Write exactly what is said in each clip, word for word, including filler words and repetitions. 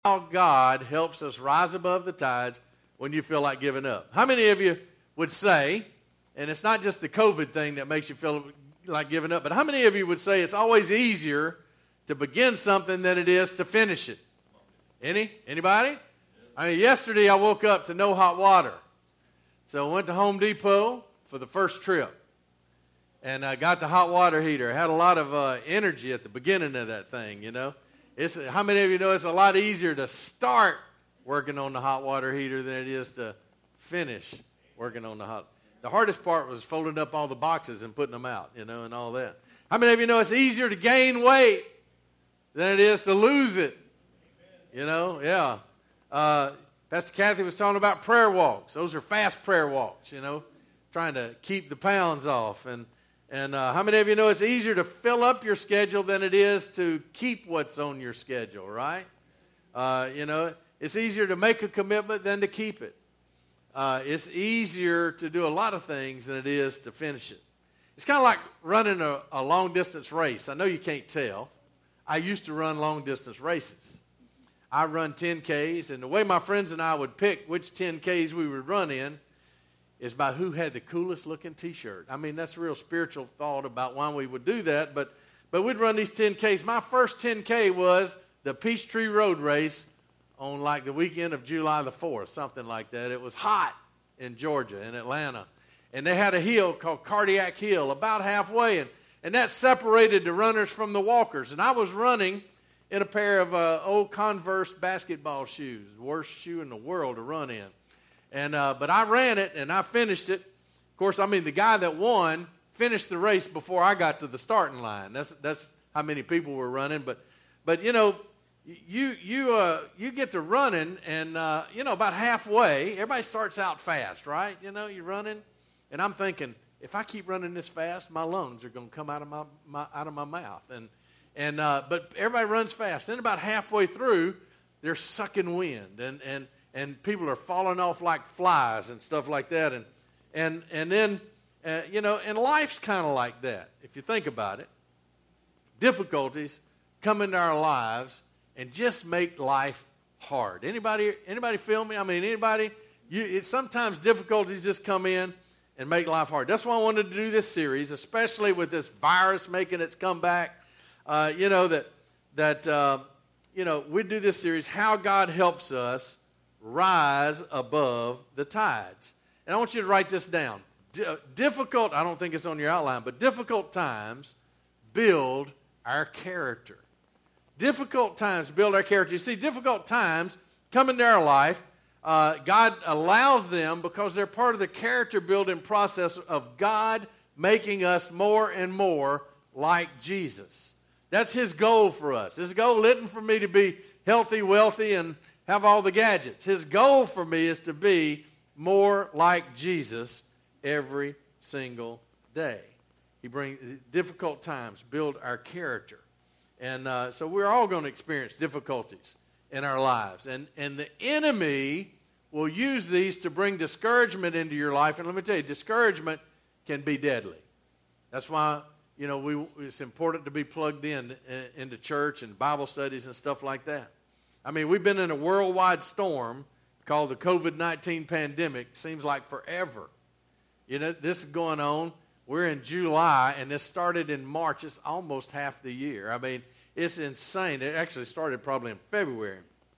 how God helps us rise above the tides when you feel like giving up. How many of you would say, and it's not just the COVID thing that makes you feel like giving up, but how many of you would say it's always easier to begin something than it is to finish it? Any? Anybody? I mean, yesterday I woke up to no hot water. So I went to Home Depot for the first trip. And I got the hot water heater. I had a lot of uh, energy at the beginning of that thing, you know. It's, how many of you know it's a lot easier to start working on the hot water heater than it is to finish working on the hot. The hardest part was folding up all the boxes and putting them out, you know, and all that. How many of you know it's easier to gain weight than it is to lose it? You know, yeah. Uh, Pastor Kathy was talking about prayer walks. Those are fast prayer walks, you know, trying to keep the pounds off. And And uh, how many of you know it's easier to fill up your schedule than it is to keep what's on your schedule, right? Uh, you know, it's easier to make a commitment than to keep it. Uh, it's easier to do a lot of things than it is to finish it. It's kind of like running a, a long-distance race. I know you can't tell. I used to run long-distance races. I run ten Ks, and the way my friends and I would pick which ten Ks we would run in is by who had the coolest looking T-shirt. I mean, that's a real spiritual thought about why we would do that, but but we'd run these ten Ks. My first ten K was the Peachtree Road Race on like the weekend of July the fourth, something like that. It was hot in Georgia, in Atlanta, and they had a hill called Cardiac Hill about halfway, and, and that separated the runners from the walkers, and I was running in a pair of uh, old Converse basketball shoes, the worst shoe in the world to run in. And uh, but I ran it, and I finished it. Of course, I mean, the guy that won finished the race before I got to the starting line. That's that's how many people were running. But, but you know, you you uh, you get to running, and, uh, you know, about halfway, everybody starts out fast, right? You know, you're running. And I'm thinking, if I keep running this fast, my lungs are going to come out of my, my out of my mouth. And, and uh, but everybody runs fast. Then about halfway through, they're sucking wind, and and and people are falling off like flies and stuff like that. And and and then, uh, you know, and life's kind of like that, if you think about it. Difficulties come into our lives and just make life hard. Anybody anybody feel me? I mean, anybody? You, it, sometimes difficulties just come in and make life hard. That's why I wanted to do this series, especially with this virus making its comeback. Uh, you know, that, that uh, you know, we do this series, How God Helps Us Rise Above the Tides. And I want you to write this down. D- difficult, I don't think it's on your outline, but difficult times build our character. Difficult times build our character. You see, difficult times come into our life. Uh, God allows them because they're part of the character building process of God making us more and more like Jesus. That's His goal for us. His goal isn't for me to be healthy, wealthy, and have all the gadgets. His goal for me is to be more like Jesus every single day. He brings difficult times, build our character. And uh, so we're all going to experience difficulties in our lives. And, and the enemy will use these to bring discouragement into your life. And let me tell you, discouragement can be deadly. That's why, you know, we, it's important to be plugged in, in into church and Bible studies and stuff like that. I mean, we've been in a worldwide storm called the covid nineteen pandemic. Seems like forever. You know, this is going on. We're in July, and this started in March. It's almost half the year. I mean, it's insane. It actually started probably in February.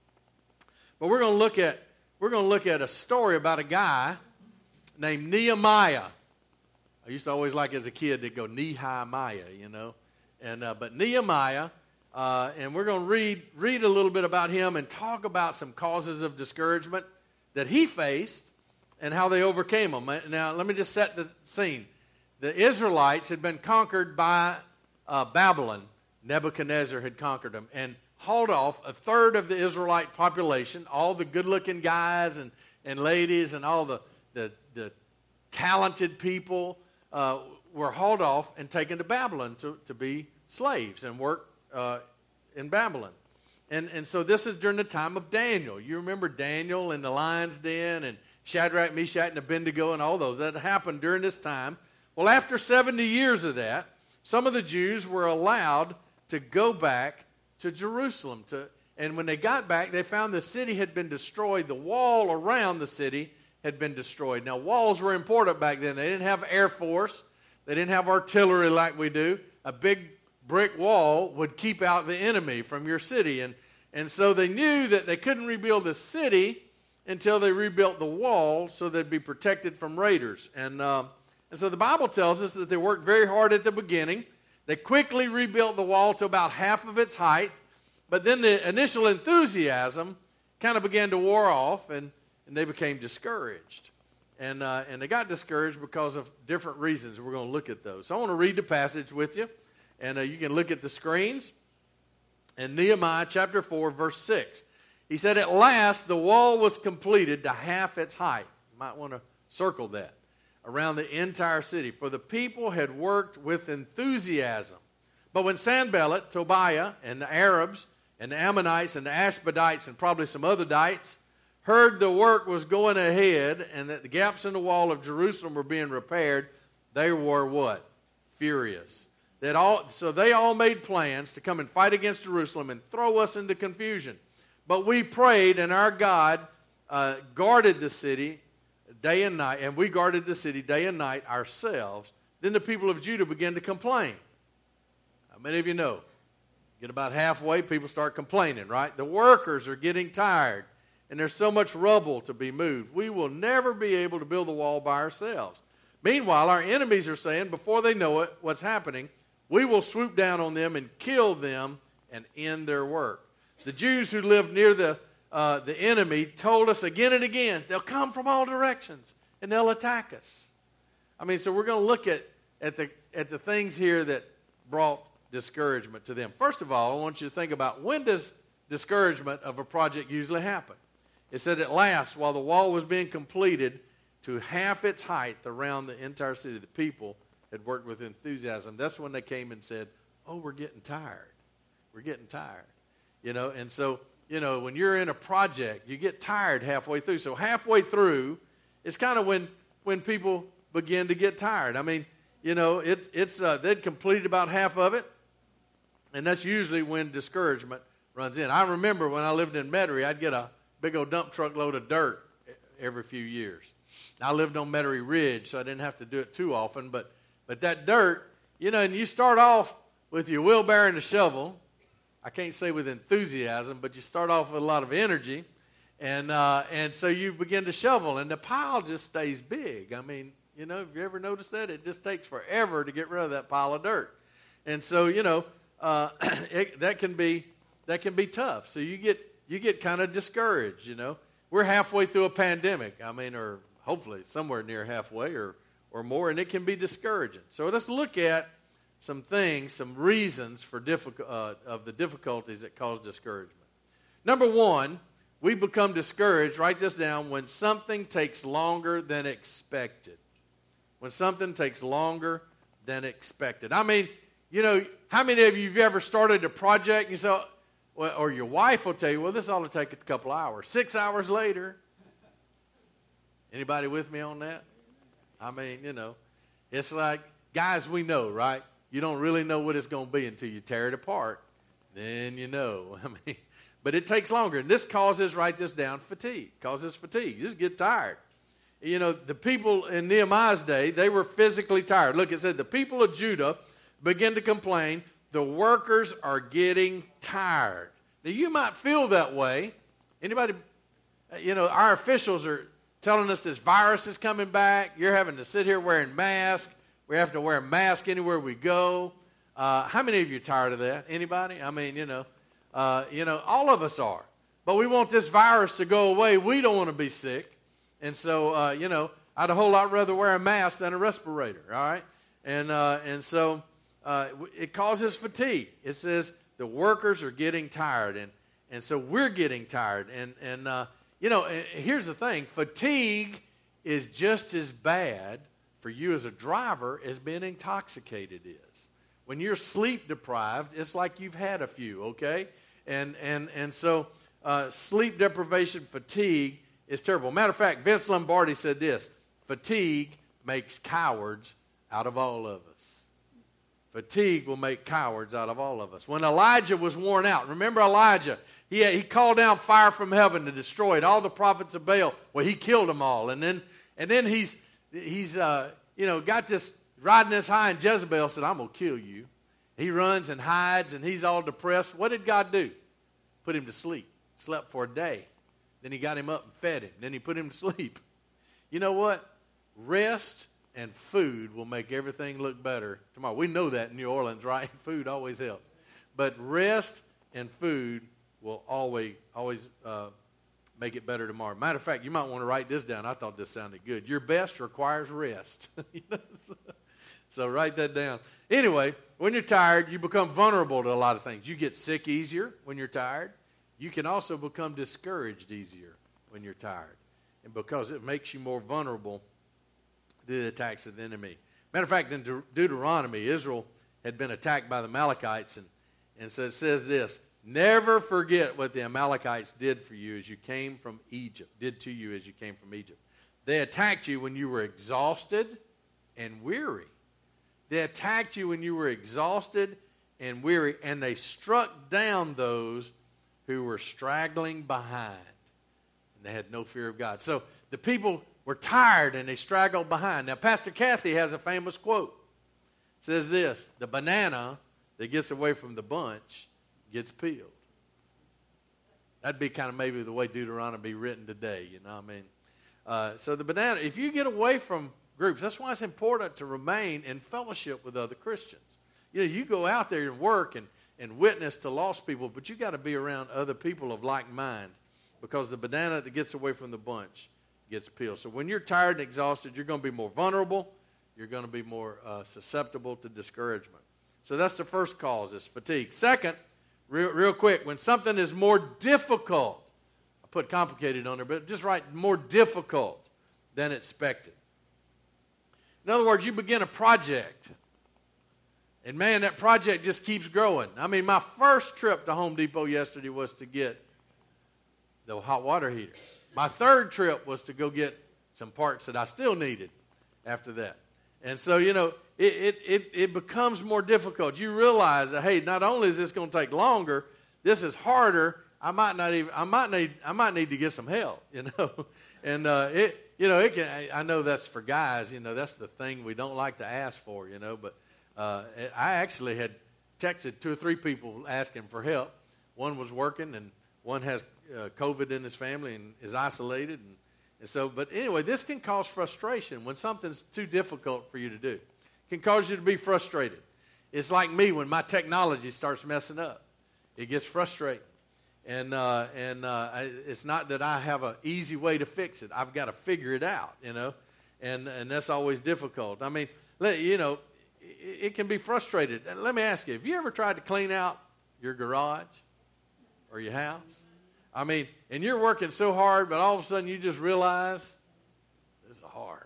But we're going to look at we're going to look at a story about a guy named Nehemiah. I used to always like as a kid to go Nehemiah, you know, and uh, but Nehemiah, uh, and we're going to read read a little bit about him and talk about some causes of discouragement that he faced and how they overcame them. Now, let me just set the scene. The Israelites had been conquered by uh, Babylon. Nebuchadnezzar had conquered them and hauled off a third of the Israelite population, all the good-looking guys and, and ladies and all the, the, the talented people uh, were hauled off and taken to Babylon to, to be slaves and work uh, in Babylon. And, and so this is during the time of Daniel. You remember Daniel in the lion's den and Shadrach, Meshach, and Abednego and all those. That happened during this time. Well, after seventy years of that, some of the Jews were allowed to go back to Jerusalem. To, And when they got back, they found the city had been destroyed. The wall around the city had been destroyed. Now, walls were important back then. They didn't have Air Force. They didn't have artillery like we do. A big brick wall would keep out the enemy from your city. And, and so they knew that they couldn't rebuild the city until they rebuilt the wall so they'd be protected from raiders. And, uh, and so the Bible tells us that they worked very hard at the beginning. They quickly rebuilt the wall to about half of its height. But then the initial enthusiasm kind of began to wear off, and, and they became discouraged. And, uh, and they got discouraged because of different reasons. We're going to look at those. So I want to read the passage with you, and uh, you can look at the screens. In Nehemiah chapter four, verse six, he said, "At last the wall was completed to half its height." You might want to circle that. Around the entire city. For the people had worked with enthusiasm. But when Sanballat, Tobiah, and the Arabs, and the Ammonites, and the Ashbadites, and probably some other dites, heard the work was going ahead and that the gaps in the wall of Jerusalem were being repaired, they were what? Furious. That all, so they all made plans to come and fight against Jerusalem and throw us into confusion. But we prayed, and our God uh, guarded the city day and night, and we guarded the city day and night ourselves. Then the people of Judah began to complain. How many of you know? Get about halfway, people start complaining, right? The workers are getting tired, and there's so much rubble to be moved. We will never be able to build the wall by ourselves. Meanwhile, our enemies are saying, before they know it, what's happening, we will swoop down on them and kill them and end their work. The Jews who lived near the Uh, the enemy told us again and again, they'll come from all directions and they'll attack us. I mean, so we're going to look at, at, the, at the things here that brought discouragement to them. First of all, I want you to think about, when does discouragement of a project usually happen? It said at last, while the wall was being completed to half its height around the entire city, the people had worked with enthusiasm. That's when they came and said, oh, we're getting tired. We're getting tired. You know, and so... You know, when you're in a project, you get tired halfway through. So halfway through, it's kind of when when people begin to get tired. I mean, you know, it, it's uh, they'd completed about half of it, and that's usually when discouragement runs in. I remember when I lived in Metairie, I'd get a big old dump truck load of dirt every few years. I lived on Metairie Ridge, so I didn't have to do it too often. But but that dirt, you know, and you start off with your wheelbarrow and a shovel. I can't say with enthusiasm, but you start off with a lot of energy, and uh, and so you begin to shovel, and the pile just stays big. I mean, you know, have you ever noticed that? It just takes forever to get rid of that pile of dirt, and so you know uh, it, that can be that can be tough. So you get you get kind of discouraged. You know, we're halfway through a pandemic. I mean, or hopefully somewhere near halfway or or more, and it can be discouraging. So let's look at some things, some reasons for difficult, uh, of the difficulties that cause discouragement. Number one, we become discouraged, write this down, when something takes longer than expected. When something takes longer than expected. I mean, you know, how many of you have ever started a project and you say, well, or your wife will tell you, well, this ought to take a couple hours. Six hours later. Anybody with me on that? I mean, you know, it's like, guys, we know, right? You don't really know what it's going to be until you tear it apart. Then you know. I mean, but it takes longer. And this causes, write this down, fatigue. Causes fatigue. You just get tired. You know, the people in Nehemiah's day, they were physically tired. Look, it said the people of Judah began to complain, the workers are getting tired. Now, you might feel that way. Anybody, you know, our officials are telling us this virus is coming back. You're having to sit here wearing masks. We have to wear a mask anywhere we go. Uh, how many of you are tired of that? Anybody? I mean, you know, uh, you know, all of us are. But we want this virus to go away. We don't want to be sick. And so, uh, you know, I'd a whole lot rather wear a mask than a respirator, all right? And, uh, and so uh, it causes fatigue. It says the workers are getting tired, and, and so we're getting tired. And, and uh, you know, here's the thing. Fatigue is just as bad for you as a driver as being intoxicated is. When you're sleep deprived, it's like you've had a few, okay? And and and so uh, sleep deprivation, fatigue is terrible. Matter of fact, Vince Lombardi said this: fatigue makes cowards out of all of us. Fatigue will make cowards out of all of us. When Elijah was worn out, remember Elijah, he, he called down fire from heaven to destroy it. All the prophets of Baal, well, he killed them all. And then and then he's, he's uh, you know, got this, riding this high, and Jezebel said, I'm going to kill you. He runs and hides, and he's all depressed. What did God do? Put him to sleep. Slept for a day. Then he got him up and fed him. Then he put him to sleep. You know what? Rest and food will make everything look better tomorrow. We know that in New Orleans, right? Food always helps. But rest and food will always always uh, make it better tomorrow. Matter of fact, you might want to write this down. I thought this sounded good. Your best requires rest. You know, so, so write that down. Anyway, when you're tired, you become vulnerable to a lot of things. You get sick easier when you're tired. You can also become discouraged easier when you're tired. And because it makes you more vulnerable to the attacks of the enemy. Matter of fact, in De- Deuteronomy, Israel had been attacked by the Amalekites. And, and so it says this, never forget what the Amalekites did for you as you came from Egypt, did to you as you came from Egypt. They attacked you when you were exhausted and weary. They attacked you when you were exhausted and weary, and they struck down those who were straggling behind. And they had no fear of God. So the people were tired and they straggled behind. Now, Pastor Kathy has a famous quote. It says this, the banana that gets away from the bunch gets peeled. That'd be kind of maybe the way Deuteronomy be written today, you know what I mean? Uh, so the banana, if you get away from groups, that's why it's important to remain in fellowship with other Christians. You know, you go out there and work and, and witness to lost people, but you got to be around other people of like mind, because the banana that gets away from the bunch gets peeled. So when you're tired and exhausted, you're going to be more vulnerable. You're going to be more uh, susceptible to discouragement. So that's the first cause, is fatigue. Second, real, real quick, when something is more difficult, I put complicated on there, but just write more difficult than expected. In other words, you begin a project, and man, that project just keeps growing. I mean, my first trip to Home Depot yesterday was to get the hot water heater. My third trip was to go get some parts that I still needed after that. And so, you know, it, it, it, it becomes more difficult. You realize that, hey, not only is this going to take longer, this is harder. I might not even, I might need, I might need to get some help, you know. And uh, it, you know, it can. I know that's for guys. You know, that's the thing we don't like to ask for, you know. But uh, I actually had texted two or three people asking for help. One was working, and one has uh, COVID in his family and is isolated. And, and so, but anyway, this can cause frustration when something's too difficult for you to do. It can cause you to be frustrated. It's like me when my technology starts messing up. It gets frustrating. And uh, and uh, I, it's not that I have an easy way to fix it. I've got to figure it out, you know. And and that's always difficult. I mean, let, you know, it, it can be frustrated. Let me ask you, have you ever tried to clean out your garage or your house? I mean, and you're working so hard, but all of a sudden you just realize this is hard.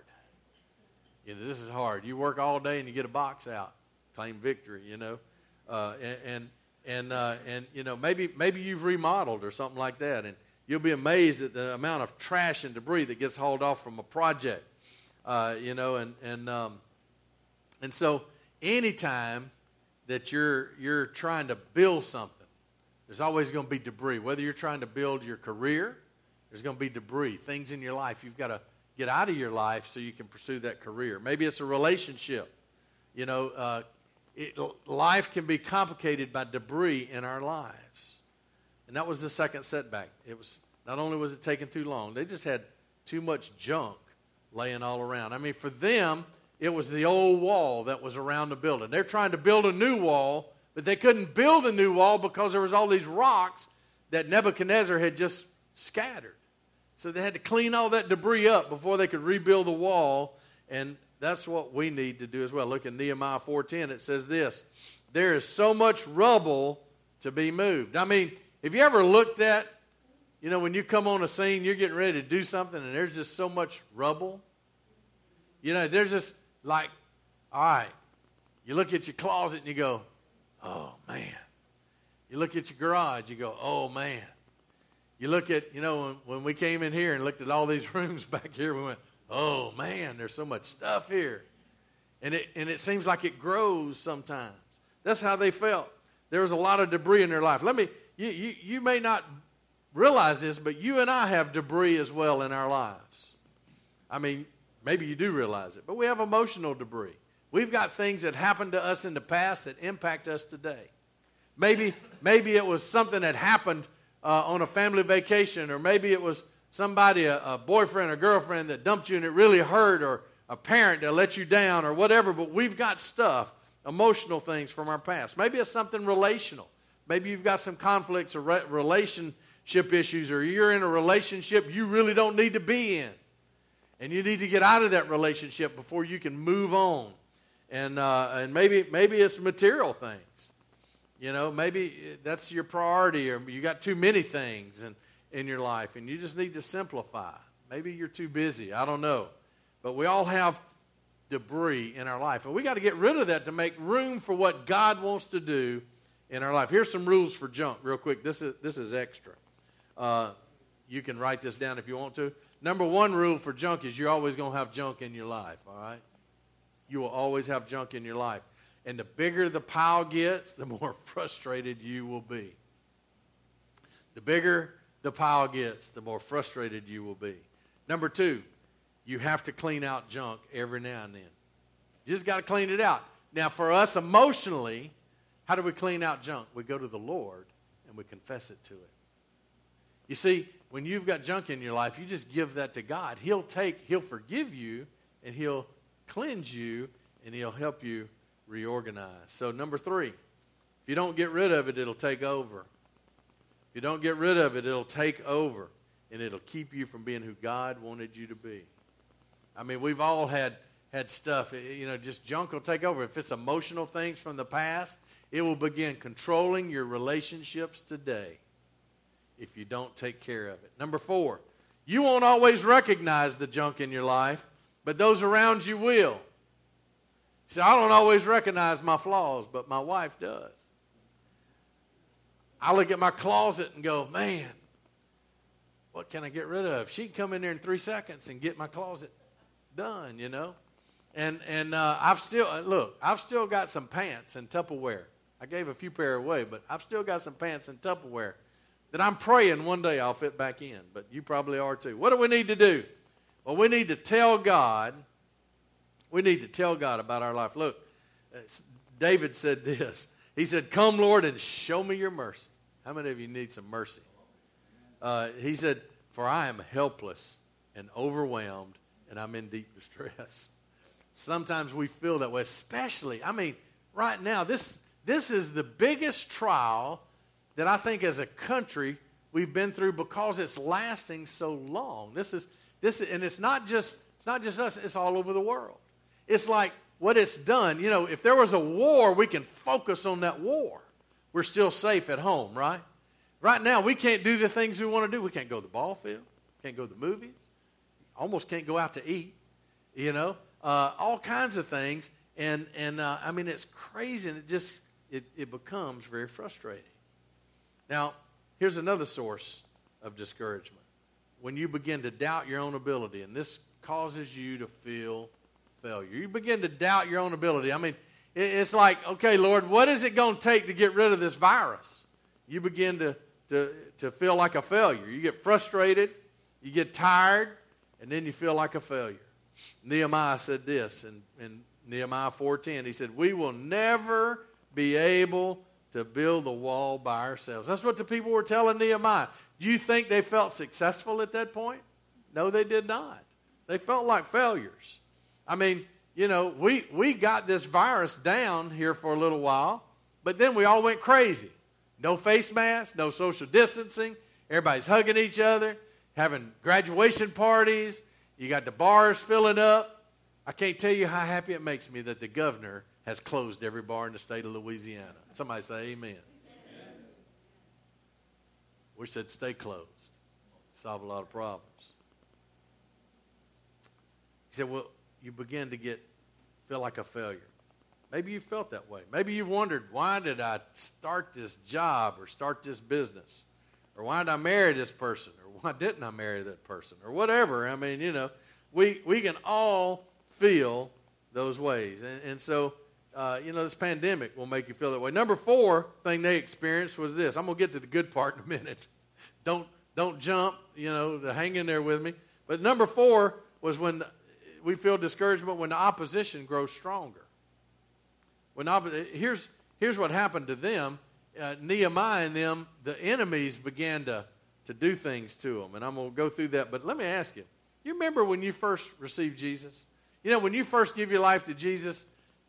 You know, this is hard. You work all day and you get a box out, claim victory, you know. Uh, and and and, uh, and you know, maybe maybe you've remodeled or something like that, and you'll be amazed at the amount of trash and debris that gets hauled off from a project. Uh, you know, and and um, and so anytime that you're you're trying to build something, there's always going to be debris. Whether you're trying to build your career, there's going to be debris, things in your life you've got to get out of your life so you can pursue that career. Maybe it's a relationship. You know, uh, it, life can be complicated by debris in our lives. And that was the second setback. It was not only was it taking too long, they just had too much junk laying all around. I mean, for them, it was the old wall that was around the building. They're trying to build a new wall, but they couldn't build a new wall because there was all these rocks that Nebuchadnezzar had just scattered. So they had to clean all that debris up before they could rebuild the wall, and that's what we need to do as well. Look at Nehemiah four ten. It says this, there is so much rubble to be moved. I mean, have you ever looked at, you know, when you come on a scene, you're getting ready to do something, and there's just so much rubble? You know, there's just like, all right, you look at your closet and you go, oh, man. You look at your garage, you go, oh, man. You look at, you know, when, when we came in here and looked at all these rooms back here, we went, oh, man, there's so much stuff here. And it, and it seems like it grows sometimes. That's how they felt. There was a lot of debris in their life. Let me, you, you, you may not realize this, but you and I have debris as well in our lives. I mean, maybe you do realize it, but we have emotional debris. We've got things that happened to us in the past that impact us today. Maybe, maybe it was something that happened uh, on a family vacation, or maybe it was somebody, a, a boyfriend or girlfriend that dumped you and it really hurt, or a parent that let you down, or whatever. But we've got stuff, emotional things from our past. Maybe it's something relational. Maybe you've got some conflicts or re- relationship issues, or you're in a relationship you really don't need to be in. And you need to get out of that relationship before you can move on. And uh, and maybe maybe it's material things. You know, maybe that's your priority, or you got too many things in, in your life, and you just need to simplify. Maybe you're too busy. I don't know. But we all have debris in our life, and we got to get rid of that to make room for what God wants to do in our life. Here's some rules for junk real quick. This is this is extra. Uh, you can write this down if you want to. Number one rule for junk is you're always going to have junk in your life, all right? You will always have junk in your life. And the bigger the pile gets, the more frustrated you will be. The bigger the pile gets, the more frustrated you will be. Number two, you have to clean out junk every now and then. You just got to clean it out. Now, for us emotionally, how do we clean out junk? We go to the Lord and we confess it to Him. You see, when you've got junk in your life, you just give that to God. He'll take, He'll forgive you, and He'll cleanse you, and He'll help you reorganize. So number three, if you don't get rid of it, it'll take over. If you don't get rid of it, it'll take over, and it'll keep you from being who God wanted you to be. I mean, we've all had, had stuff, you know, just junk will take over. If it's emotional things from the past, it will begin controlling your relationships today if you don't take care of it. Number four, you won't always recognize the junk in your life, but those around you will. See, I don't always recognize my flaws, but my wife does. I look at my closet and go, man, what can I get rid of? She can come in there in three seconds and get my closet done, you know. And and uh, I've still, look, I've still got some pants in Tupperware. I gave a few pair away, but I've still got some pants in Tupperware that I'm praying one day I'll fit back in, but you probably are too. What do we need to do? Well, we need to tell God, we need to tell God about our life. Look, David said this. He said, come, Lord, and show me your mercy. How many of you need some mercy? Uh, he said, for I am helpless and overwhelmed, and I'm in deep distress. Sometimes we feel that way, especially, I mean, right now, this this is the biggest trial that I think as a country we've been through because it's lasting so long. This is this, and it's not just it's not just us; it's all over the world. It's like what it's done. You know, if there was a war, we can focus on that war. We're still safe at home, right? Right now, we can't do the things we want to do. We can't go to the ball field, can't go to the movies, almost can't go out to eat. You know, uh, all kinds of things, and and uh, I mean, it's crazy, and it just it, it becomes very frustrating. Now, here's another source of discouragement. When you begin to doubt your own ability, and this causes you to feel failure. You begin to doubt your own ability. I mean, it, it's like, okay, Lord, what is it going to take to get rid of this virus? You begin to, to, to feel like a failure. You get frustrated, you get tired, and then you feel like a failure. Nehemiah said this in, in Nehemiah four ten. He said, we will never be able to build the wall by ourselves. That's what the people were telling Nehemiah. Do you think they felt successful at that point? No, they did not. They felt like failures. I mean, you know, we, we got this virus down here for a little while, but then we all went crazy. No face masks, no social distancing. Everybody's hugging each other, having graduation parties. You got the bars filling up. I can't tell you how happy it makes me that the governor has closed every bar in the state of Louisiana. Somebody say amen. Amen. We said stay closed. Solve a lot of problems. He said, well, you begin to get feel like a failure. Maybe you felt that way. Maybe you've wondered, why did I start this job or start this business? Or why did I marry this person? Or why didn't I marry that person? Or whatever. I mean, you know, we, we can all feel those ways. And, and so, uh, you know, this pandemic will make you feel that way. Number four thing they experienced was this. I'm going to get to the good part in a minute. Don't don't jump, you know, to hang in there with me. But number four was when we feel discouragement when the opposition grows stronger. When op- here's here's what happened to them. Uh, Nehemiah and them, the enemies began to, to do things to them. And I'm going to go through that. But let me ask you, you remember when you first received Jesus? You know, when you first give your life to Jesus,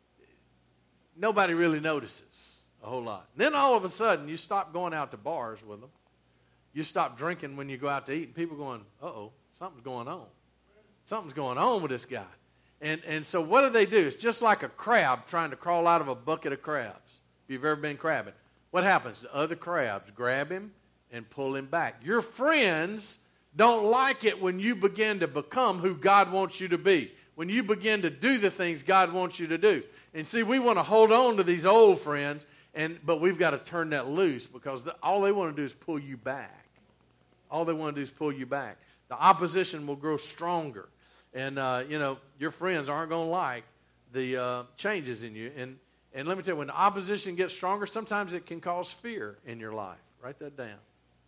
nobody really notices a whole lot. And then all of a sudden, you stop going out to bars with them. You stop drinking when you go out to eat. And people going, uh-oh, something's going on. Something's going on with this guy. And, and so what do they do? It's just like a crab trying to crawl out of a bucket of crabs. If you've ever been crabbing. What happens? The other crabs grab him and pull him back. Your friends don't like it when you begin to become who God wants you to be. When you begin to do the things God wants you to do. And see, we want to hold on to these old friends, and but we've got to turn that loose because the, all they want to do is pull you back. All they want to do is pull you back. The opposition will grow stronger. And, uh, you know, your friends aren't going to like the uh, changes in you. And And let me tell you, when the opposition gets stronger, sometimes it can cause fear in your life. Write that down.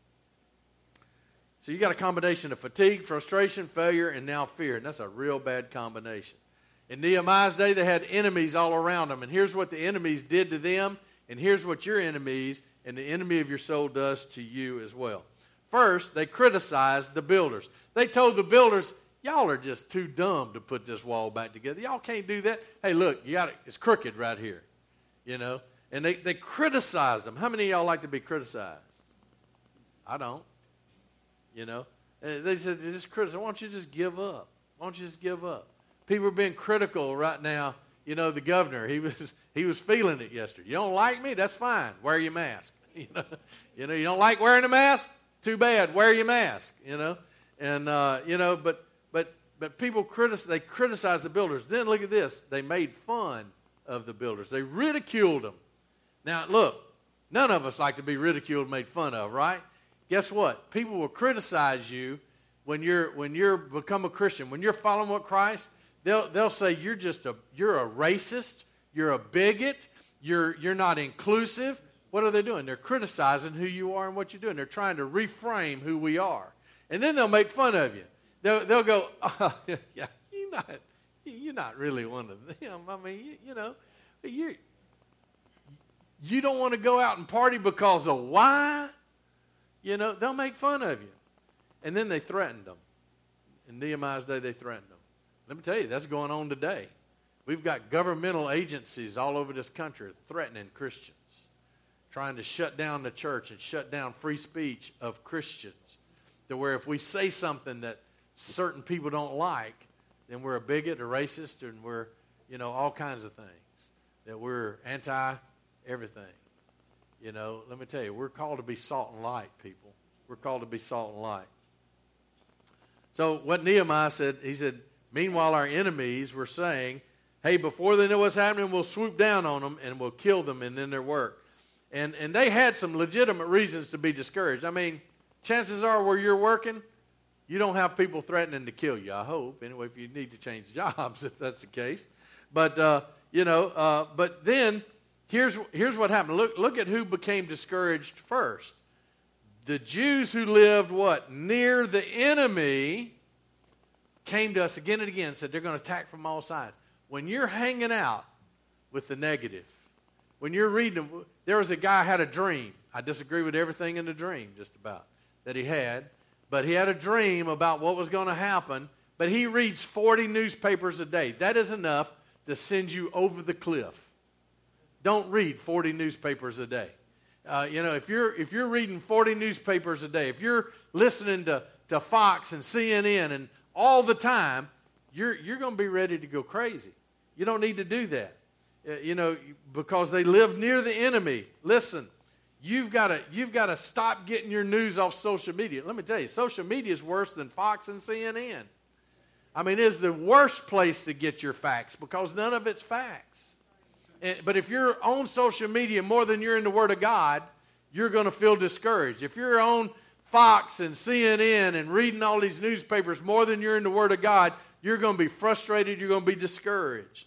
So you got a combination of fatigue, frustration, failure, and now fear. And that's a real bad combination. In Nehemiah's day, they had enemies all around them. And here's what the enemies did to them. And here's what your enemies and the enemy of your soul does to you as well. First, they criticized the builders. They told the builders, y'all are just too dumb to put this wall back together. Y'all can't do that. Hey, look, you got it. It's crooked right here. You know, and they, they criticized them. How many of y'all like to be criticized? I don't. You know, and they said, just criticize. Why don't you just give up? Why don't you just give up? People are being critical right now. You know, the governor, he was he was feeling it yesterday. You don't like me? That's fine. Wear your mask. You know, you know, you don't like wearing a mask? Too bad. Wear your mask. You know, and uh, you know, but but but people criticize. They criticize the builders. Then look at this. They made fun of the builders. They ridiculed them. Now, look, none of us like to be ridiculed and made fun of, right? Guess what? People will criticize you when you're when you're become a Christian. When you're following what Christ, they'll they'll say you're just a you're a racist, you're a bigot, you're you're not inclusive. What are they doing? They're criticizing who you are and what you're doing. They're trying to reframe who we are. And then they'll make fun of you. They'll they'll go, oh, yeah, you're not You're not really one of them. I mean, you, you know, you you don't want to go out and party because of why? You know, they'll make fun of you. And then they threatened them. In Nehemiah's day, they threatened them. Let me tell you, that's going on today. We've got governmental agencies all over this country threatening Christians, trying to shut down the church and shut down free speech of Christians, to where if we say something that certain people don't like, then we're a bigot, a racist, and we're, you know, all kinds of things. That we're anti-everything. You know, let me tell you, we're called to be salt and light, people. We're called to be salt and light. So what Nehemiah said, he said, meanwhile our enemies were saying, hey, before they know what's happening, we'll swoop down on them and we'll kill them and then their work. And and they had some legitimate reasons to be discouraged. I mean, chances are where you're working, you don't have people threatening to kill you, I hope. Anyway, if you need to change jobs, if that's the case. But, uh, you know, uh, but then here's here's what happened. Look, look at who became discouraged first. The Jews who lived, what, near the enemy came to us again and again and said they're going to attack from all sides. When you're hanging out with the negative, when you're reading, there was a guy who had a dream. I disagree with everything in the dream just about that he had. But he had a dream about what was going to happen. But he reads forty newspapers a day. That is enough to send you over the cliff. Don't read forty newspapers a day. Uh, you know, if you're if you're reading forty newspapers a day, if you're listening to, to Fox and C N N and all the time, you're you're going to be ready to go crazy. You don't need to do that. Uh, you know, because they live near the enemy. Listen. You've got to you've got to stop getting your news off social media. Let me tell you, social media is worse than Fox and C N N. I mean, it's the worst place to get your facts because none of it's facts. And, but if you're on social media more than you're in the Word of God, you're going to feel discouraged. If you're on Fox and C N N and reading all these newspapers more than you're in the Word of God, you're going to be frustrated. You're going to be discouraged.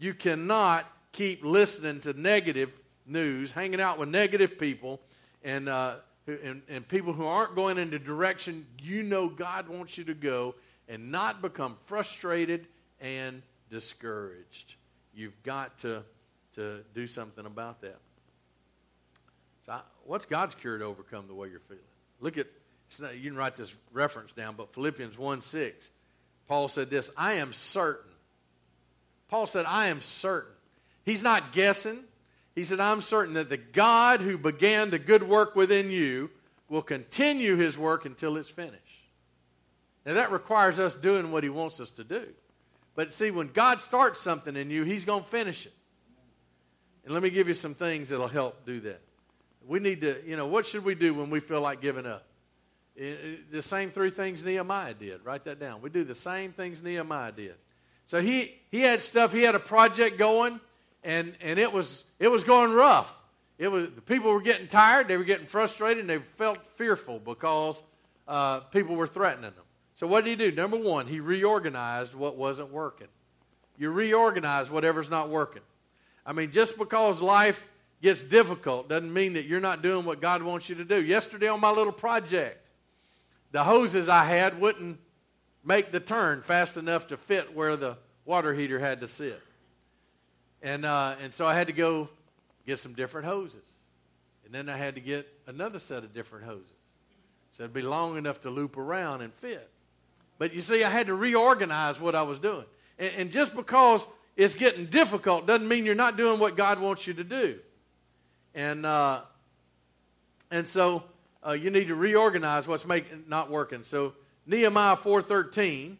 You cannot keep listening to negative news, hanging out with negative people, and, uh, and, and people who aren't going in the direction you know God wants you to go, and not become frustrated and discouraged. You've got to, to do something about that. So I, what's God's cure to overcome the way you're feeling? Look at, it's not, you can write this reference down, but Philippians one six, Paul said this, I am certain. Paul said, I am certain. He's not guessing. He said, I'm certain that the God who began the good work within you will continue his work until it's finished. Now that requires us doing what he wants us to do. But see, when God starts something in you, he's going to finish it. And let me give you some things that will help do that. We need to, you know, what should we do when we feel like giving up? It, it, the same three things Nehemiah did. Write that down. We do the same things Nehemiah did. So he, he had stuff, he had a project going, and, and it was it was going rough. It was the people were getting tired, they were getting frustrated, and they felt fearful because uh, people were threatening them. So what did he do? Number one, he reorganized what wasn't working. You reorganize whatever's not working. I mean, just because life gets difficult doesn't mean that you're not doing what God wants you to do. Yesterday on my little project, the hoses I had wouldn't make the turn fast enough to fit where the water heater had to sit. And, uh, and so I had to go get some different hoses. And then I had to get another set of different hoses. So it'd be long enough to loop around and fit. But you see, I had to reorganize what I was doing. And, and just because it's getting difficult doesn't mean you're not doing what God wants you to do. And uh, and so uh, you need to reorganize what's making not working. So Nehemiah four thirteen,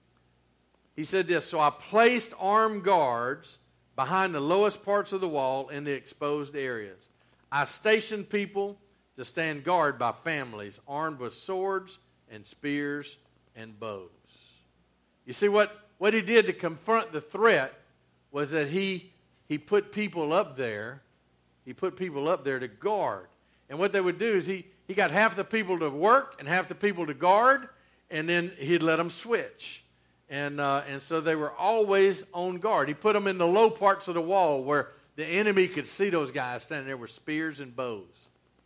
he said this, so I placed armed guards behind the lowest parts of the wall in the exposed areas. I stationed people to stand guard by families, armed with swords and spears and bows. You see, what, what he did to confront the threat was that he he put people up there. He put people up there to guard. And what they would do is he, he got half the people to work and half the people to guard, and then he'd let them switch. And, uh, and so they were always on guard. He put them in the low parts of the wall where the enemy could see those guys standing there with spears and bows.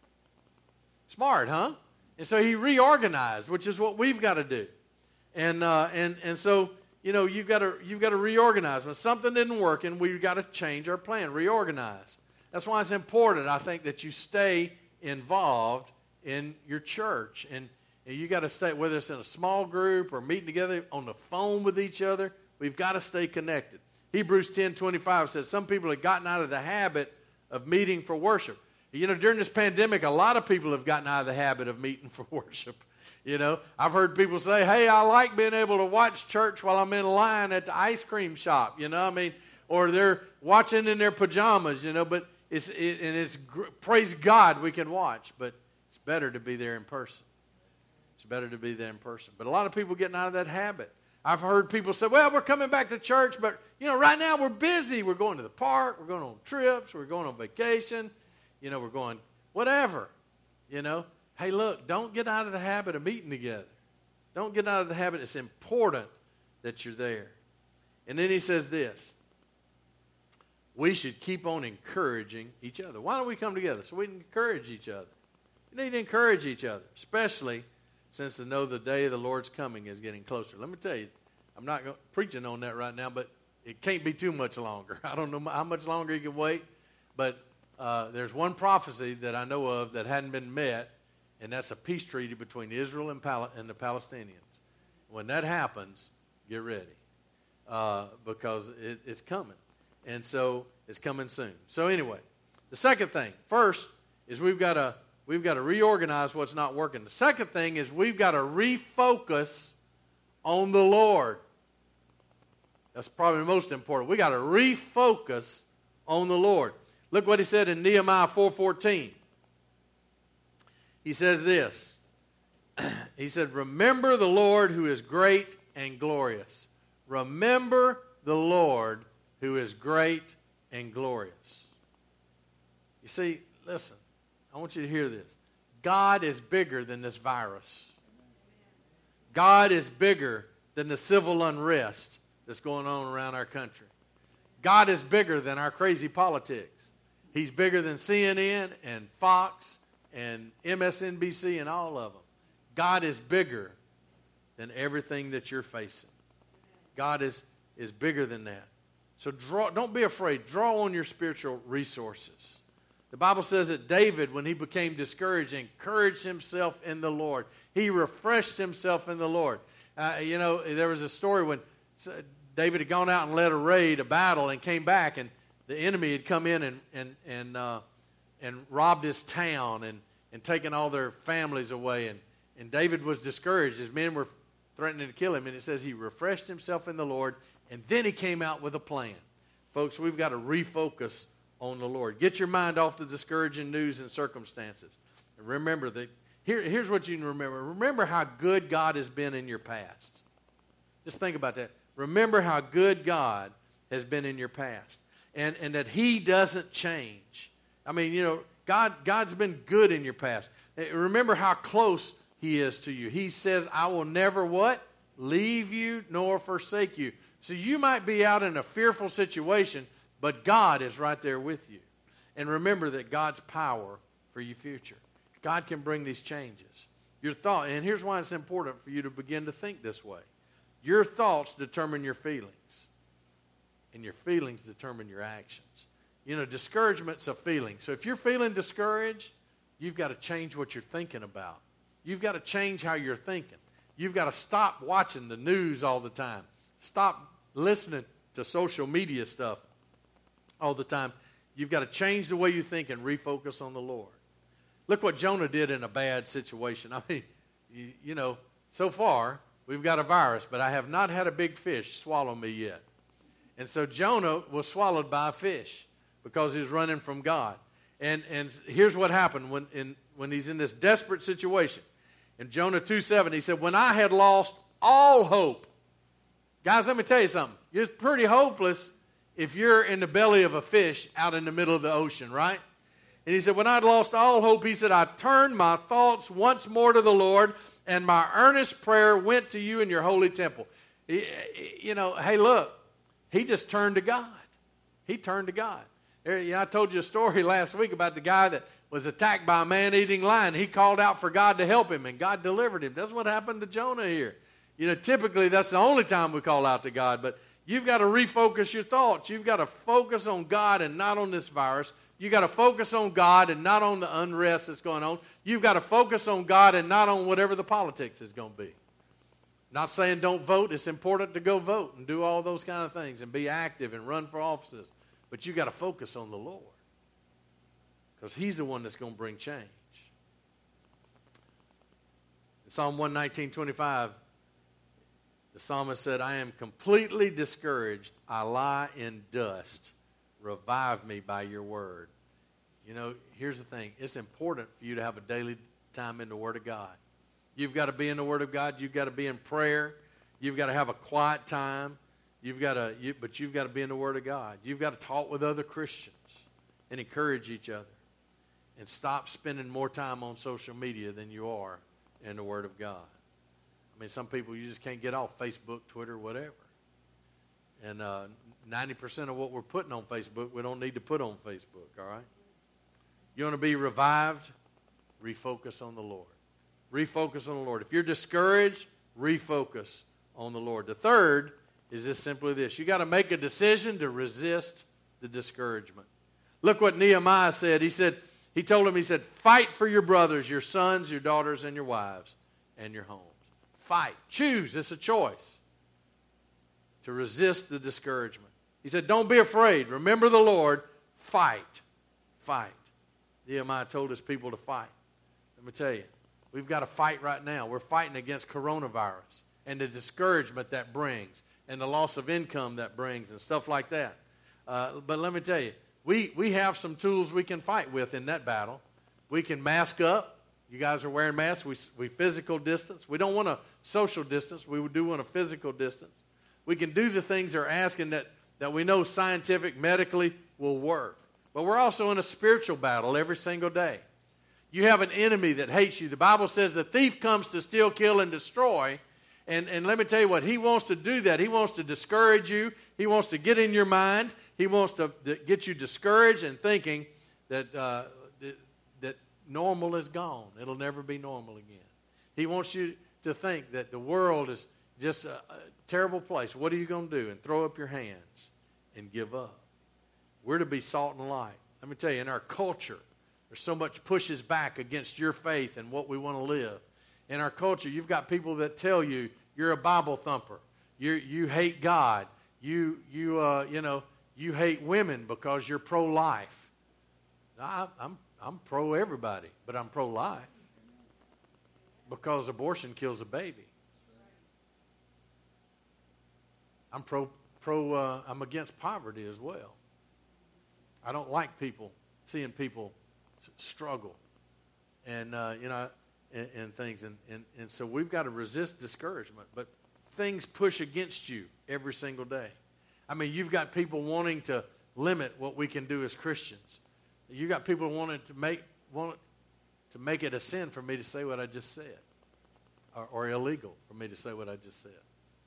Smart, huh? And so he reorganized, which is what we've got to do. And uh, and and so, you know, you've got to you've got to reorganize. When something isn't working, we've got to change our plan, reorganize. That's why it's important, I think, that you stay involved in your church. And, and you got to stay, whether it's in a small group or meeting together on the phone with each other, we've got to stay connected. Hebrews ten twenty-five says some people have gotten out of the habit of meeting for worship. You know, during this pandemic, a lot of people have gotten out of the habit of meeting for worship. You know, I've heard people say, hey, I like being able to watch church while I'm in line at the ice cream shop, you know, I mean, or they're watching in their pajamas, you know, but it's, it, and it's, praise God, we can watch, but it's better to be there in person. It's better to be there in person. But a lot of people getting out of that habit. I've heard people say, well, we're coming back to church, but, you know, right now we're busy. We're going to the park. We're going on trips. We're going on vacation. You know, we're going whatever, you know. Hey, look, don't get out of the habit of meeting together. Don't get out of the habit. It's important that you're there. And then he says this. We should keep on encouraging each other. Why don't we come together? So we can encourage each other. You need to encourage each other, especially since to know the day of the Lord's coming is getting closer. Let me tell you, I'm not go- preaching on that right now, but it can't be too much longer. I don't know how much longer you can wait, but uh, there's one prophecy that I know of that hadn't been met, and that's a peace treaty between Israel and, Pal- and the Palestinians. When that happens, get ready, uh, because it, it's coming. And so it's coming soon. So anyway, the second thing, first, is we've got to we've got to reorganize what's not working. The second thing is we've got to refocus on the Lord. That's probably the most important. We've got to refocus on the Lord. Look what he said in Nehemiah four fourteen. He says this. He said, remember the Lord who is great and glorious. Remember the Lord who is great and glorious. You see, listen, I want you to hear this. God is bigger than this virus. God is bigger than the civil unrest that's going on around our country. God is bigger than our crazy politics. He's bigger than C N N and Fox and M S N B C and all of them. God is bigger than everything that you're facing. God is, is bigger than that. So draw, don't be afraid. Draw on your spiritual resources. The Bible says that David, when he became discouraged, encouraged himself in the Lord. He refreshed himself in the Lord. Uh, you know, there was a story when David had gone out and led a raid, a battle, and came back, and the enemy had come in and and and uh, and robbed his town and, and taken all their families away. And, and David was discouraged. His men were threatening to kill him. And it says he refreshed himself in the Lord, and then he came out with a plan. Folks, we've got to refocus on the Lord. Get your mind off the discouraging news and circumstances. And remember that here, here's what you can remember. Remember how good God has been in your past. Just think about that. Remember how good God has been in your past. And, and that He doesn't change. I mean, you know, God, God's been good in your past. Remember how close He is to you. He says, I will never what? Leave you nor forsake you. So you might be out in a fearful situation, but God is right there with you. And remember that God's power for your future. God can bring these changes. Your thought, and here's why it's important for you to begin to think this way. Your thoughts determine your feelings, and your feelings determine your actions. You know, discouragement's a feeling. So if you're feeling discouraged, you've got to change what you're thinking about. You've got to change how you're thinking. You've got to stop watching the news all the time. Stop listening to social media stuff all the time. You've got to change the way you think and refocus on the Lord. Look what Jonah did in a bad situation. I mean, you, you know, so far we've got a virus, but I have not had a big fish swallow me yet. And so Jonah was swallowed by a fish because he was running from God. And and here's what happened when in, when he's in this desperate situation. In Jonah two seven, he said, when I had lost all hope. Guys, let me tell you something. It's pretty hopeless if you're in the belly of a fish out in the middle of the ocean, right? And he said, when I'd lost all hope, he said, I turned my thoughts once more to the Lord, and my earnest prayer went to you in your holy temple. He, you know, hey, look, he just turned to God. He turned to God. There, you know, I told you a story last week about the guy that was attacked by a man-eating lion. He called out for God to help him, and God delivered him. That's what happened to Jonah here. You know, typically that's the only time we call out to God, but you've got to refocus your thoughts. You've got to focus on God and not on this virus. You've got to focus on God and not on the unrest that's going on. You've got to focus on God and not on whatever the politics is going to be. Not saying don't vote. It's important to go vote and do all those kind of things and be active and run for offices. But you've got to focus on the Lord because He's the one that's going to bring change. In Psalm one nineteen twenty-five, the psalmist said, I am completely discouraged. I lie in dust. Revive me by your word. You know, here's the thing. It's important for you to have a daily time in the Word of God. You've got to be in the Word of God. You've got to be in prayer. You've got to have a quiet time. You've got to, you, but you've got to be in the Word of God. You've got to talk with other Christians and encourage each other. And stop spending more time on social media than you are in the Word of God. I mean, some people, you just can't get off Facebook, Twitter, whatever. And uh, ninety percent of what we're putting on Facebook, we don't need to put on Facebook, all right? You want to be revived? Refocus on the Lord. Refocus on the Lord. If you're discouraged, refocus on the Lord. The third is just simply this. You got to make a decision to resist the discouragement. Look what Nehemiah said. He said, he told him, he said, fight for your brothers, your sons, your daughters, and your wives, and your homes. Fight. Choose. It's a choice to resist the discouragement. He said, don't be afraid. Remember the Lord. Fight. Fight. Nehemiah told his people to fight. Let me tell you, we've got to fight right now. We're fighting against coronavirus and the discouragement that brings and the loss of income that brings and stuff like that. Uh, but let me tell you, we, we have some tools we can fight with in that battle. We can mask up. You guys are wearing masks. We, we physical distance. We don't want a social distance. We do want a physical distance. We can do the things they're asking that, that we know scientific, medically will work. But we're also in a spiritual battle every single day. You have an enemy that hates you. The Bible says the thief comes to steal, kill, and destroy. And, and let me tell you what, he wants to do that. He wants to discourage you. He wants to get in your mind. He wants to, to get you discouraged and thinking that, uh, that, that normal is gone. It'll never be normal again. He wants you to think that the world is just a, a terrible place. What are you going to do? And throw up your hands and give up. We're to be salt and light. Let me tell you, in our culture, there's so much pushes back against your faith and what we want to live. In our culture, you've got people that tell you you're a Bible thumper. You you hate God. You you uh, you know you hate women because you're pro-life. I, I'm I'm pro everybody, but I'm pro-life because abortion kills a baby. I'm pro pro. Uh, I'm against poverty as well. I don't like people seeing people struggle, and uh, you know. And, and things, and, and, and so we've got to resist discouragement, but things push against you every single day. I mean, you've got people wanting to limit what we can do as Christians. You've got people wanting to make want to make it a sin for me to say what I just said, or, or illegal for me to say what I just said.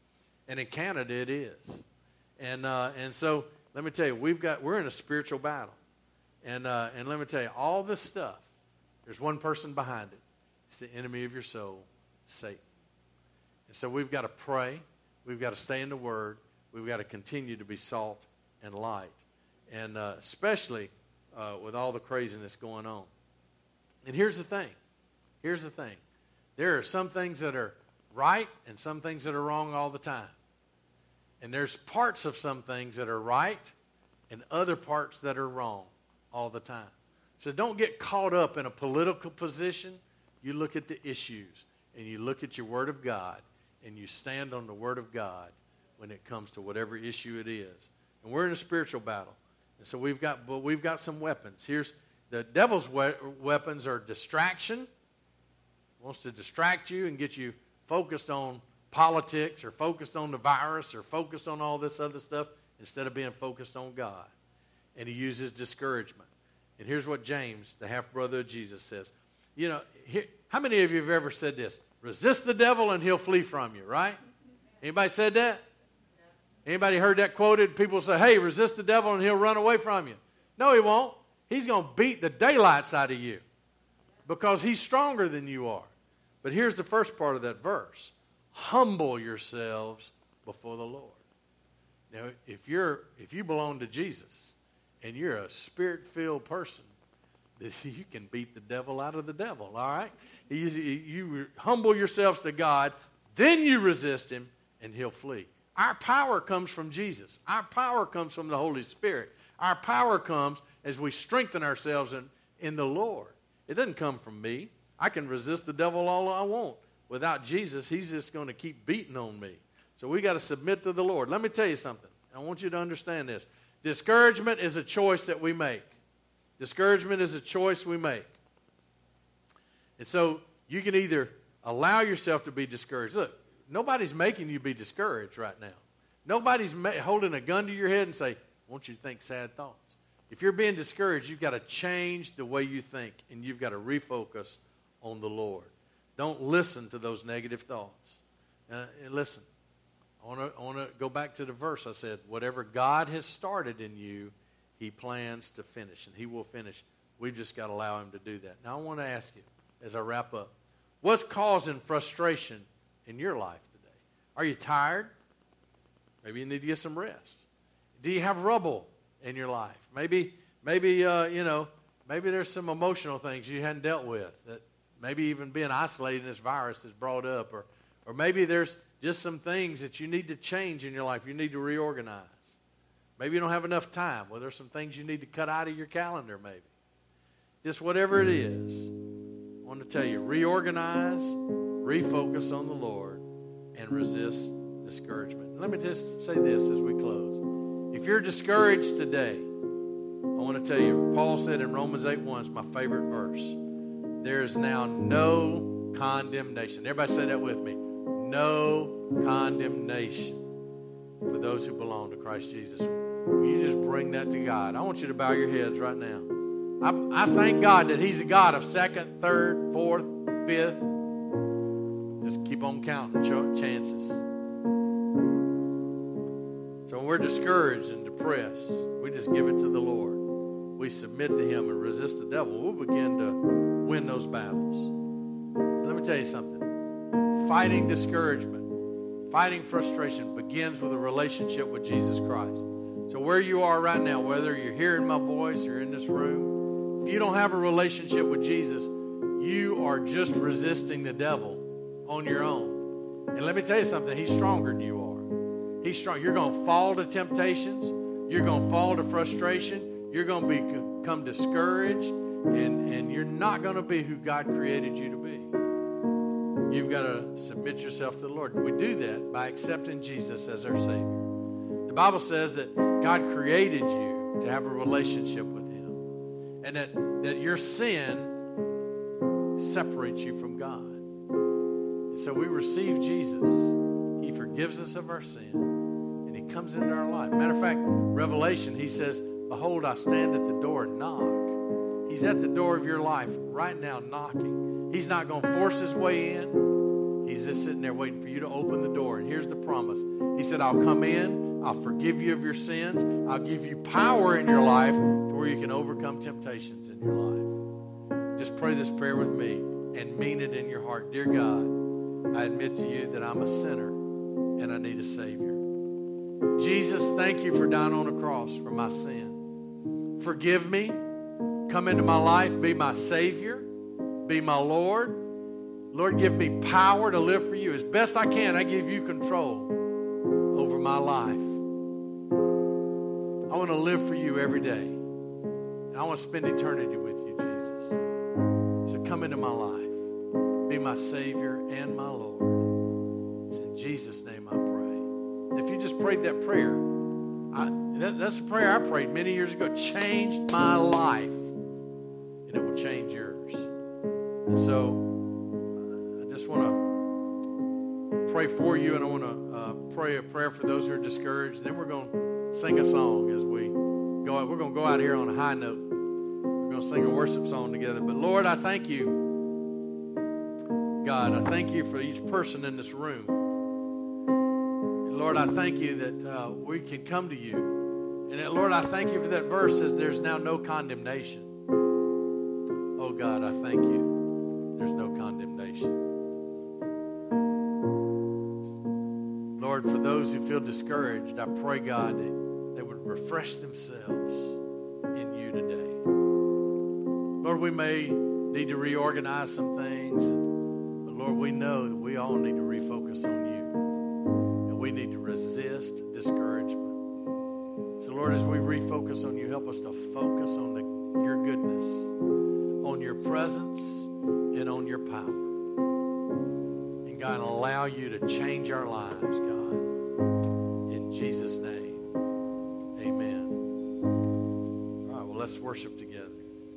And in Canada, it is. And uh, and so let me tell you, we've got we're in a spiritual battle, and uh, and let me tell you, all this stuff. There's one person behind it. It's the enemy of your soul, Satan. And so we've got to pray. We've got to stay in the Word. We've got to continue to be salt and light. And uh, especially uh, with all the craziness going on. And here's the thing. Here's the thing. There are some things that are right and some things that are wrong all the time. And there's parts of some things that are right and other parts that are wrong all the time. So don't get caught up in a political position. You look at the issues, and you look at your Word of God, and you stand on the Word of God when it comes to whatever issue it is. And we're in a spiritual battle. And so we've got, but we've got some weapons. Here's the devil's we- weapons are distraction. Wants to distract you and get you focused on politics or focused on the virus or focused on all this other stuff instead of being focused on God. And he uses discouragement. And here's what James, the half-brother of Jesus, says. You know, here, how many of you have ever said this? Resist the devil and he'll flee from you, right? Anybody said that? Anybody heard that quoted? People say, hey, resist the devil and he'll run away from you. No, he won't. He's going to beat the daylights out of you because he's stronger than you are. But here's the first part of that verse. Humble yourselves before the Lord. Now, if you're if you belong to Jesus and you're a spirit-filled person, you can beat the devil out of the devil, all right? You, you humble yourselves to God, then you resist him, and he'll flee. Our power comes from Jesus. Our power comes from the Holy Spirit. Our power comes as we strengthen ourselves in, in the Lord. It doesn't come from me. I can resist the devil all I want. Without Jesus, he's just going to keep beating on me. So we got to submit to the Lord. Let me tell you something. I want you to understand this. Discouragement is a choice that we make. Discouragement is a choice we make. And so you can either allow yourself to be discouraged. Look, nobody's making you be discouraged right now. Nobody's ma- holding a gun to your head and say, I want you to think sad thoughts. If you're being discouraged, you've got to change the way you think, and you've got to refocus on the Lord. Don't listen to those negative thoughts. Uh, and listen, I want to I want to go back to the verse. I said, whatever God has started in you, he plans to finish, and he will finish. We've just got to allow him to do that. Now, I want to ask you, as I wrap up, what's causing frustration in your life today? Are you tired? Maybe you need to get some rest. Do you have rubble in your life? Maybe, maybe uh, you know, maybe there's some emotional things you hadn't dealt with that maybe even being isolated in this virus has brought up, or, or maybe there's just some things that you need to change in your life. You need to reorganize. Maybe you don't have enough time. Well, there's some things you need to cut out of your calendar maybe. Just whatever it is, I want to tell you, reorganize, refocus on the Lord, and resist discouragement. Let me just say this as we close. If you're discouraged today, I want to tell you, Paul said in Romans eight one, it's my favorite verse, there is now no condemnation. Everybody say that with me. No condemnation for those who belong to Christ Jesus. Will you just bring that to God? I want you to bow your heads right now. I, I thank God that he's a God of second, third, fourth, fifth. Just keep on counting ch- chances. So when we're discouraged and depressed, we just give it to the Lord. We submit to Him and resist the devil. We'll begin to win those battles. Let me tell you something. Fighting discouragement, fighting frustration begins with a relationship with Jesus Christ. So where you are right now, whether you're hearing my voice or in this room, if you don't have a relationship with Jesus, you are just resisting the devil on your own. And let me tell you something. He's stronger than you are. He's strong. You're going to fall to temptations. You're going to fall to frustration. You're going to be, become discouraged. And, and you're not going to be who God created you to be. You've got to submit yourself to the Lord. We do that by accepting Jesus as our Savior. The Bible says that God created you to have a relationship with Him. And that, that your sin separates you from God. And so we receive Jesus. He forgives us of our sin, and He comes into our life. Matter of fact, Revelation, He says, behold, I stand at the door and knock. He's at the door of your life right now knocking. He's not going to force His way in. He's just sitting there waiting for you to open the door. And here's the promise. He said, I'll come in. I'll forgive you of your sins. I'll give you power in your life to where you can overcome temptations in your life. Just pray this prayer with me and mean it in your heart. Dear God, I admit to you that I'm a sinner and I need a Savior. Jesus, thank you for dying on a cross for my sin. Forgive me. Come into my life. Be my Savior. Be my Lord. Lord, give me power to live for you. As best I can, I give you control over my life. I want to live for you every day. And I want to spend eternity with you, Jesus. So come into my life. Be my Savior and my Lord. It's in Jesus' name I pray. If you just prayed that prayer, I, that, that's a prayer I prayed many years ago. It changed my life. And it will change yours. And so I just want to pray for you, and I want to uh, pray a prayer for those who are discouraged. Then we're going to sing a song as we go out. We're going to go out here on a high note. We're going to sing a worship song together. But Lord, I thank you. God, I thank you for each person in this room. And Lord, I thank you that uh, we can come to you. And that, Lord, I thank you for that verse that says there's now no condemnation. Oh God, I thank you. There's no condemnation. Lord, for those who feel discouraged, I pray, God, that they would refresh themselves in you today. Lord, we may need to reorganize some things. But Lord, we know that we all need to refocus on you. And we need to resist discouragement. So Lord, as we refocus on you, help us to focus on the, your goodness, on your presence, and on your power. And God, allow you to change our lives, God. In Jesus' name, amen. All right, well, let's worship together.